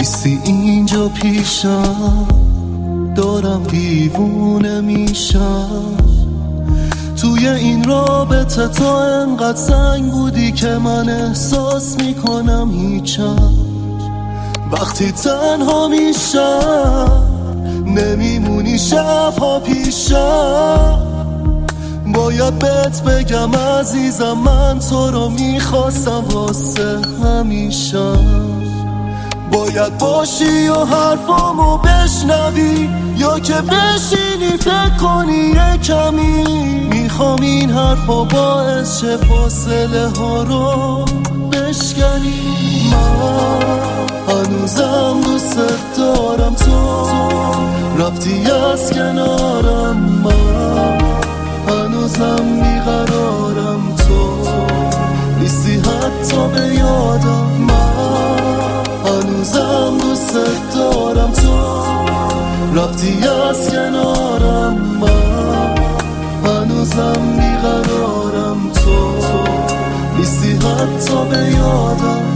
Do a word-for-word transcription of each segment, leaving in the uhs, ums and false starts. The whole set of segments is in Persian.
نیستی اینجا پیشم، دارم دیوونه میشم. توی این رابطه تا انقدر سنگ بودی که من احساس میکنم هیچم. وقتی تنها میشم نمیمونی شبها پیشم. باید بهت بگم عزیزم من تو رو میخواستم واسه همیشه. باید باشی و حرفامو بشنوی یا که بشینی فکر کنی یه کمی. میخوام این حرفا باعث شه فاصله ها رو بشکنی. من هنوزم دوست دارم، تو رفتی از کنارم. من هنوزم بیقرارم، تو نیستی حتی به یادم. من هنوزم دوست دارم، تو رفتی از کنارم. من هنوزم بیقرارم، تو نیستی حتی به یادم.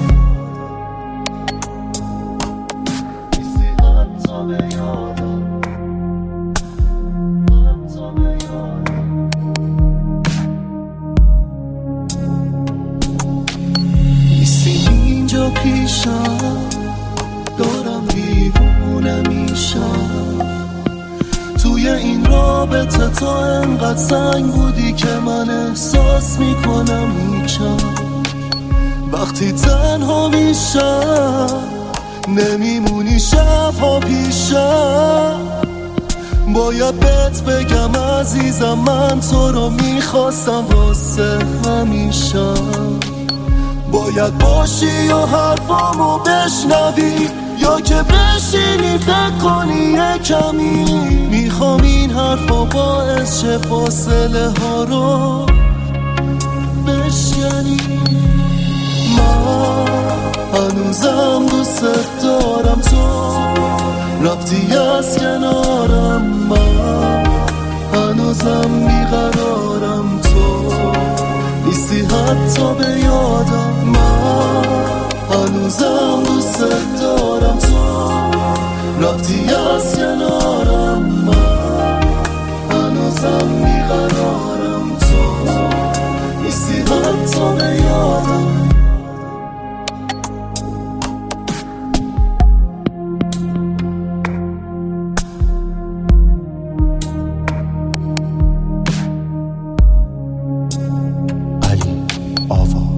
نیستی حتی به یادم. حتی به یادم. نیستی اینجا پیشم، دارم دیوونه میشم. توی این رابطه تا انقدر سنگ بودی که من احساس میکنم هیچم. وقتی تنها میشم نمیمونی شبها پیشم. باید بهت بگم عزیزم من تو رو میخواستم واسه همیشه. باید باشی و حرفامو بشنوی یا که بشینی فکر کنی یه کمی. میخوام این حرفا باعث شه فاصله ها رو بشکنی. من هنوزم دوست دارم، تو رفتی از کنارم. من هنوزم بیقرارم، تو نیستی حتی به یادم. من هنوزم دوست دارم، تو رفتی از کنارم. من هنوزم بیقرارم، تو نیستی حتی به یادم. علی آوا.